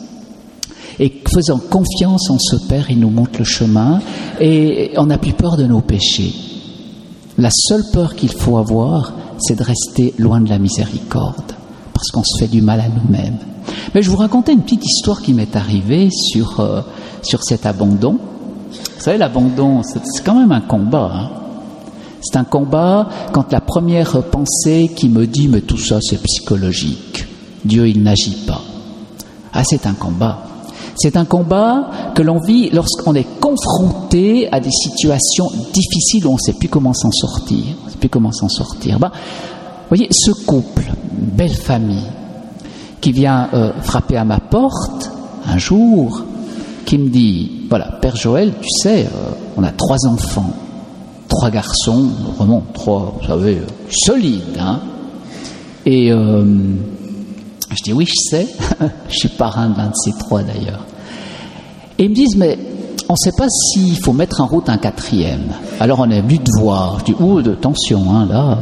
Et faisant confiance en ce Père, il nous montre le chemin et on n'a plus peur de nos péchés. La seule peur qu'il faut avoir, c'est de rester loin de la miséricorde, parce qu'on se fait du mal à nous-mêmes. Mais je vous racontais une petite histoire qui m'est arrivée sur, euh, sur cet abandon. Vous savez, l'abandon, c'est, c'est quand même un combat. Hein. C'est un combat quand la première pensée qui me dit « mais tout ça, c'est psychologique, Dieu, il n'agit pas ». Ah, c'est un combat. C'est un combat que l'on vit lorsqu'on est confronté à des situations difficiles où on ne sait plus comment s'en sortir. On ne sait plus comment s'en sortir. Ben, vous voyez, ce couple, une belle famille, qui vient euh, frapper à ma porte un jour, qui me dit, voilà, Père Joël, tu sais, euh, on a trois enfants, trois garçons, vraiment trois, vous savez, euh, solides, hein. Et euh, je dis oui, je sais, je suis parrain de l'un de ces trois d'ailleurs. Et ils me disent, mais on ne sait pas s'il faut mettre en route un quatrième. Alors on est venu te voir. Je dis, ouh, de tension, hein, là.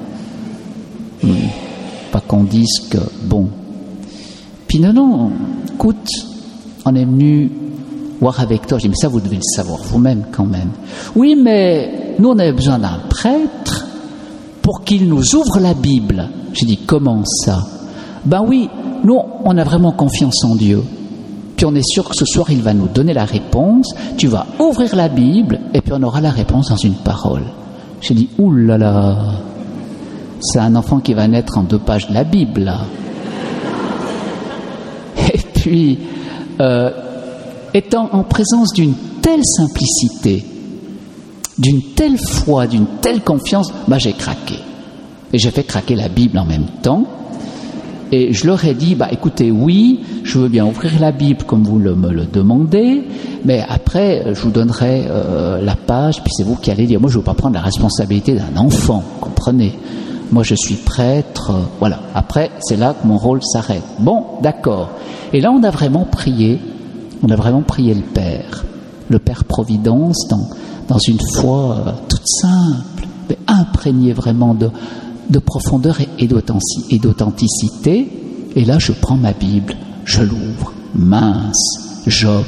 Hmm. Pas qu'on dise que, bon. Puis non, non, écoute, on est venu voir avec toi. Je dis, mais ça, vous devez le savoir vous-même quand même. Oui, mais nous, on avait besoin d'un prêtre pour qu'il nous ouvre la Bible. J'ai dit, comment ça? Ben oui, nous, on a vraiment confiance en Dieu. Puis on est sûr que ce soir, il va nous donner la réponse. Tu vas ouvrir la Bible et puis on aura la réponse dans une parole. J'ai dit, oulala, c'est un enfant qui va naître en deux pages de la Bible, là. Et puis, euh, étant en présence d'une telle simplicité, d'une telle foi, d'une telle confiance, bah j'ai craqué. Et j'ai fait craquer la Bible en même temps. Et je leur ai dit, bah écoutez, oui, je veux bien ouvrir la Bible comme vous le, me le demandez, mais après, je vous donnerai euh, la page, puis c'est vous qui allez dire. Moi, je ne veux pas prendre la responsabilité d'un enfant, comprenez. Moi, je suis prêtre, euh, voilà. Après, c'est là que mon rôle s'arrête. Bon, d'accord. Et là, on a vraiment prié, on a vraiment prié le Père, le Père Providence, dans, dans une foi euh, toute simple, mais imprégnée vraiment de... de profondeur et d'authenticité. Et là, je prends ma Bible, je l'ouvre, mince, Job.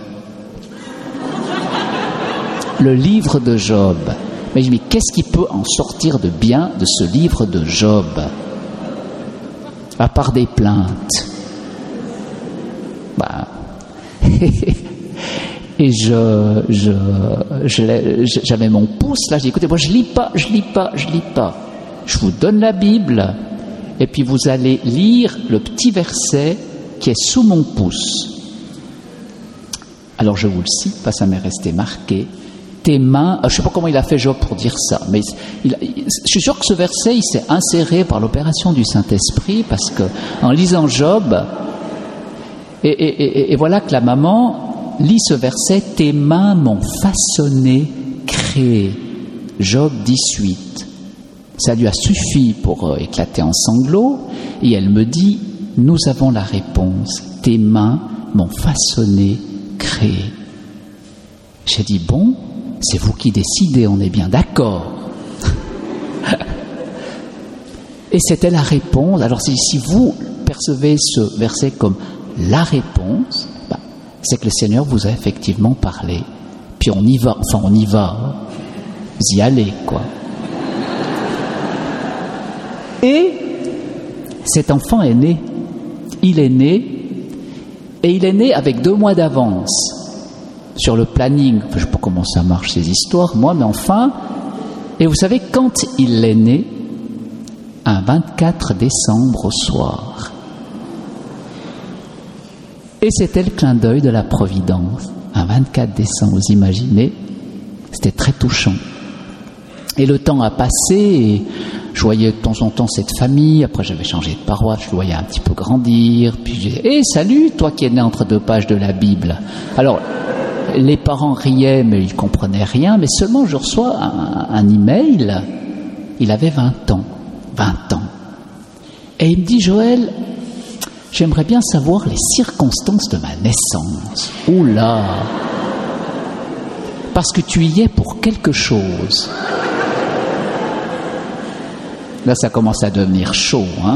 Le livre de Job. Mais je me dis, qu'est-ce qui peut en sortir de bien de ce livre de Job? À part des plaintes. Bah. Et je, je, je, j'avais mon pouce là, j'ai dit, écoutez, moi je lis pas, je lis pas, je lis pas. Je vous donne la Bible, et puis vous allez lire le petit verset qui est sous mon pouce. Alors je vous le cite, parce que ça m'est resté marqué. Tes mains, je ne sais pas comment il a fait Job pour dire ça, mais il, il, je suis sûr que ce verset, il s'est inséré par l'opération du Saint-Esprit, parce que en lisant Job, et, et, et, et voilà que la maman lit ce verset, tes mains m'ont façonné, créé. Job dix-huit. Ça lui a suffi pour euh, éclater en sanglots, et elle me dit, nous avons la réponse, tes mains m'ont façonné, créé. J'ai dit, bon, c'est vous qui décidez, on est bien d'accord. Et c'était la réponse. Alors si, si vous percevez ce verset comme la réponse, bah, c'est que le Seigneur vous a effectivement parlé. Puis on y va, enfin on y va, vous y allez, quoi. Et cet enfant est né. Il est né, et il est né avec deux mois d'avance sur le planning. Enfin, je ne sais pas comment ça marche ces histoires, moi, mais enfin. Et vous savez, quand il est né, un vingt-quatre décembre au soir. Et c'était le clin d'œil de la Providence. Un vingt-quatre décembre, vous imaginez, c'était très touchant. Et le temps a passé, et je voyais de temps en temps cette famille. Après, j'avais changé de paroisse, je le voyais un petit peu grandir. Puis j'ai dit, hé, hey, salut, toi qui es né entre deux pages de la Bible. Alors, les parents riaient, mais ils comprenaient rien. Mais seulement, je reçois un, un email. Il avait vingt ans. vingt ans. Et il me dit, Joël, j'aimerais bien savoir les circonstances de ma naissance. Oula! Parce que tu y es pour quelque chose. Là, ça commence à devenir chaud, hein.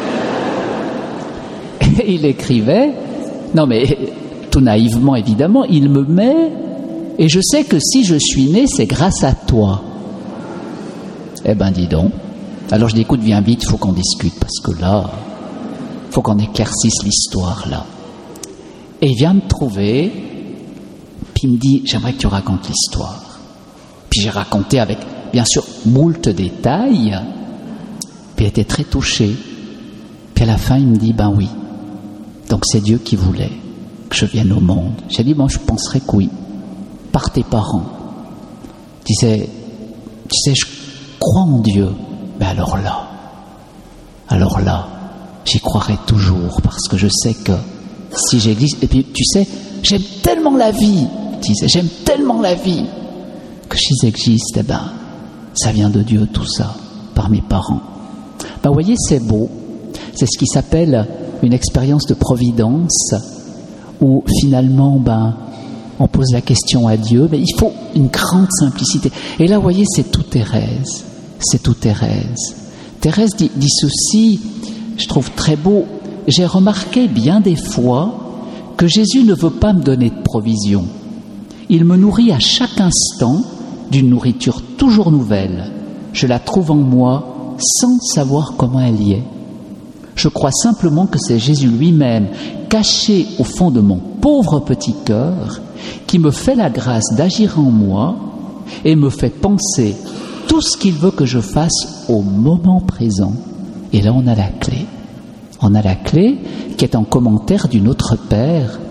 Et il écrivait, non mais, tout naïvement évidemment, il me met, et je sais que si je suis né, c'est grâce à toi. Eh ben, dis donc. Alors je dis, écoute, viens vite, il faut qu'on discute, parce que là, il faut qu'on éclaircisse l'histoire, là. Et il vient me trouver, puis il me dit, j'aimerais que tu racontes l'histoire. Puis j'ai raconté avec, bien sûr, moult détails. Puis il était très touché. Puis à la fin, il me dit, ben oui, donc c'est Dieu qui voulait que je vienne au monde. J'ai dit, bon, je penserais que oui, par tes parents. Il disait, tu sais, je crois en Dieu. Mais alors là, alors là, j'y croirai toujours, parce que je sais que si j'existe, et puis tu sais, j'aime tellement la vie, il disait, j'aime tellement la vie, que si j'existe, eh ben, ça vient de Dieu tout ça, par mes parents. Ben, vous voyez, c'est beau. C'est ce qui s'appelle une expérience de providence, où finalement, ben, on pose la question à Dieu, mais il faut une grande simplicité. Et là, vous voyez, c'est tout Thérèse. C'est tout Thérèse. Thérèse dit, dit ceci, je trouve très beau. J'ai remarqué bien des fois que Jésus ne veut pas me donner de provision. Il me nourrit à chaque instant d'une nourriture toujours nouvelle. Je la trouve en moi sans savoir comment elle y est. Je crois simplement que c'est Jésus lui-même, caché au fond de mon pauvre petit cœur, qui me fait la grâce d'agir en moi et me fait penser tout ce qu'il veut que je fasse au moment présent. Et là, on a la clé. On a la clé qui est en commentaire du Notre Père,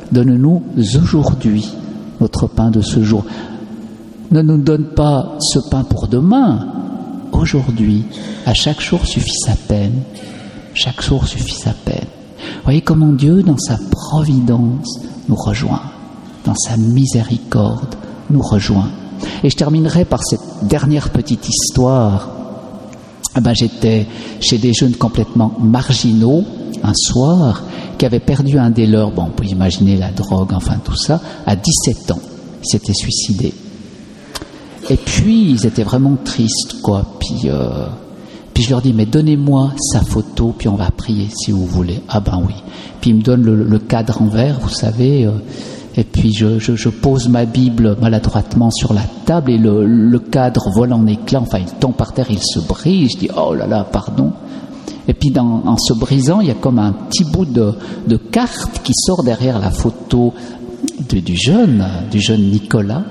Donne-nous aujourd'hui notre pain de ce jour. Ne nous donne pas ce pain pour demain. Aujourd'hui, à chaque jour suffit sa peine. Chaque jour suffit sa peine. Voyez comment Dieu, dans sa providence, nous rejoint. Dans sa miséricorde, nous rejoint. Et je terminerai par cette dernière petite histoire. Eh ben, j'étais chez des jeunes complètement marginaux, un soir, qui avaient perdu un des leurs, bon, on peut imaginer la drogue, enfin tout ça, à dix-sept ans. Ils s'étaient suicidés. Et puis, ils étaient vraiment tristes, quoi. Puis, euh, puis je leur dis, mais donnez-moi sa photo, puis on va prier, si vous voulez. Ah ben oui. Puis ils me donnent le, le cadre en verre, vous savez, euh, et puis je, je, je pose ma Bible maladroitement sur la table, et le, le cadre vole en éclats, enfin il tombe par terre, il se brise. Je dis, oh là là, pardon. Et puis dans, en se brisant, il y a comme un petit bout de, de carte qui sort derrière la photo de, du jeune, du jeune Nicolas.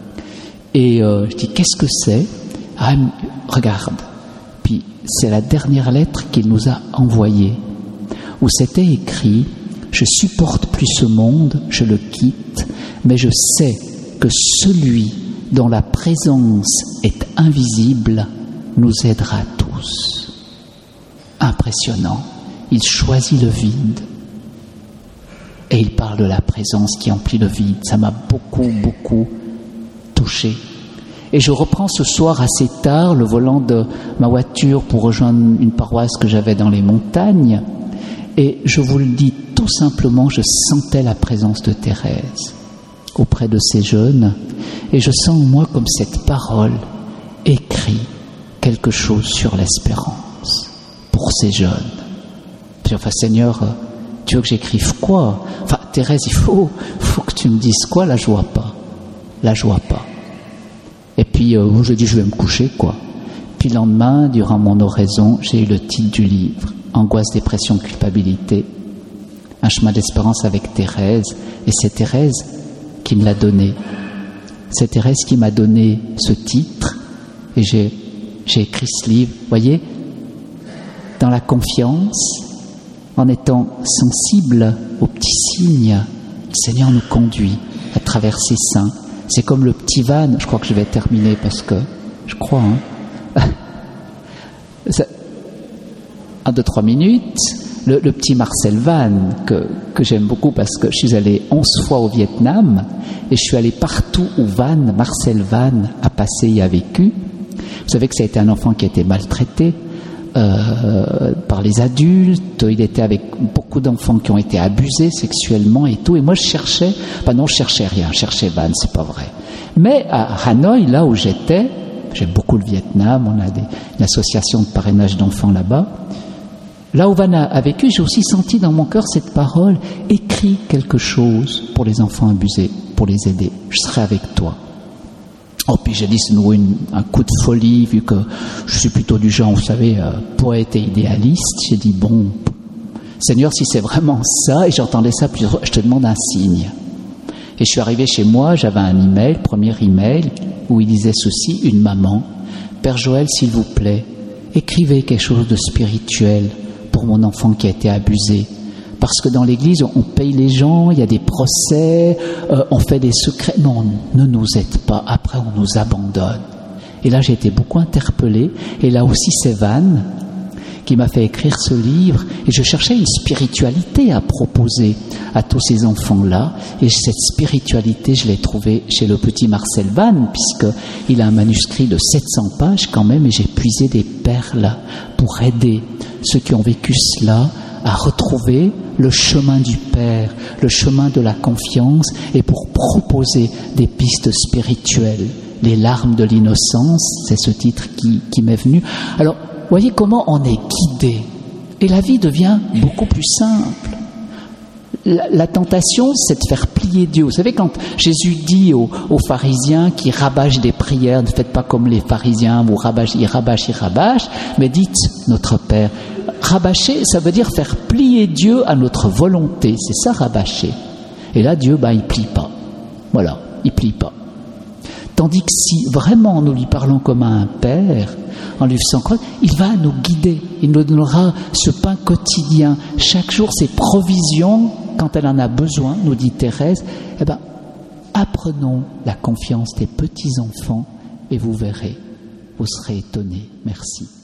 Et euh, je dis, qu'est-ce que c'est? Ah, regarde. Puis c'est la dernière lettre qu'il nous a envoyée, où c'était écrit, je supporte plus ce monde, je le quitte, mais je sais que celui dont la présence est invisible nous aidera tous. Impressionnant. Il choisit le vide et il parle de la présence qui emplit le vide. Ça m'a beaucoup, beaucoup touché. Et je reprends ce soir assez tard le volant de ma voiture pour rejoindre une paroisse que j'avais dans les montagnes. Et je vous le dis tout simplement, je sentais la présence de Thérèse auprès de ces jeunes. Et je sens en moi comme cette parole écrit quelque chose sur l'espérance pour ces jeunes. Puis enfin, Seigneur, tu veux que j'écrive quoi? Enfin, Thérèse, il faut, faut que tu me dises quoi? Là, je vois pas. Là, je vois pas. Et puis, euh, je dis, je vais me coucher, quoi. Puis le lendemain, durant mon oraison, j'ai eu le titre du livre, Angoisse, dépression, culpabilité, un chemin d'espérance avec Thérèse. Et c'est Thérèse qui me l'a donné. C'est Thérèse qui m'a donné ce titre. Et j'ai, j'ai écrit ce livre. Vous voyez, dans la confiance, en étant sensible aux petits signes, le Seigneur nous conduit à travers ses seins. C'est comme le petit Van, je crois que je vais terminer parce que, je crois, hein. Ça, un, deux, trois minutes, le, le petit Marcel Van, que, que j'aime beaucoup parce que je suis allé onze fois au Vietnam et je suis allé partout où Van, Marcel Van a passé et a vécu. Vous savez que ça a été un enfant qui a été maltraité euh, par les adultes, il était avec beaucoup d'enfants qui ont été abusés sexuellement et tout, et moi je cherchais, enfin non je cherchais rien, je cherchais Van, c'est pas vrai. Mais à Hanoï, là où j'étais, j'aime beaucoup le Vietnam, on a des, une association de parrainage d'enfants là-bas, là où Van a, a vécu, j'ai aussi senti dans mon cœur cette parole, écris quelque chose pour les enfants abusés, pour les aider, je serai avec toi. Oh, puis j'ai dit, c'est nouveau une, un coup de folie, vu que je suis plutôt du genre, vous savez, euh, poète et idéaliste. J'ai dit, bon, Seigneur, si c'est vraiment ça, et j'entendais ça plusieurs fois, je te demande un signe. Et je suis arrivé chez moi, j'avais un email, premier email, où il disait ceci, une maman, Père Joël, s'il vous plaît, écrivez quelque chose de spirituel pour mon enfant qui a été abusé. Parce que dans l'église, on paye les gens, il y a des procès, euh, on fait des secrets. Non, ne nous aide pas, après on nous abandonne. Et là, j'ai été beaucoup interpellé. Et là aussi, c'est Van qui m'a fait écrire ce livre. Et je cherchais une spiritualité à proposer à tous ces enfants-là. Et cette spiritualité, je l'ai trouvée chez le petit Marcel Van, puisqu'il a un manuscrit de sept cents pages quand même. Et j'ai puisé des perles pour aider ceux qui ont vécu cela à retrouver le chemin du Père, le chemin de la confiance, et pour proposer des pistes spirituelles. Les larmes de l'innocence, c'est ce titre qui, qui m'est venu. Alors, voyez comment on est guidé, et la vie devient beaucoup plus simple. La, la tentation, c'est de faire plier Dieu. Vous savez, quand Jésus dit aux, aux pharisiens qui rabâchent des prières, ne faites pas comme les pharisiens, vous rabâchez, ils rabâchent, ils rabâchent, mais dites notre Père. Rabâcher, ça veut dire faire plier Dieu à notre volonté. C'est ça, rabâcher. Et là, Dieu, ben, il plie pas. Voilà, il plie pas. Tandis que si vraiment nous lui parlons comme à un Père, en lui faisant croire, il va nous guider. Il nous donnera ce pain quotidien. Chaque jour, ses provisions quand elle en a besoin, nous dit Thérèse, eh ben, apprenons la confiance des petits-enfants et vous verrez, vous serez étonnés. Merci.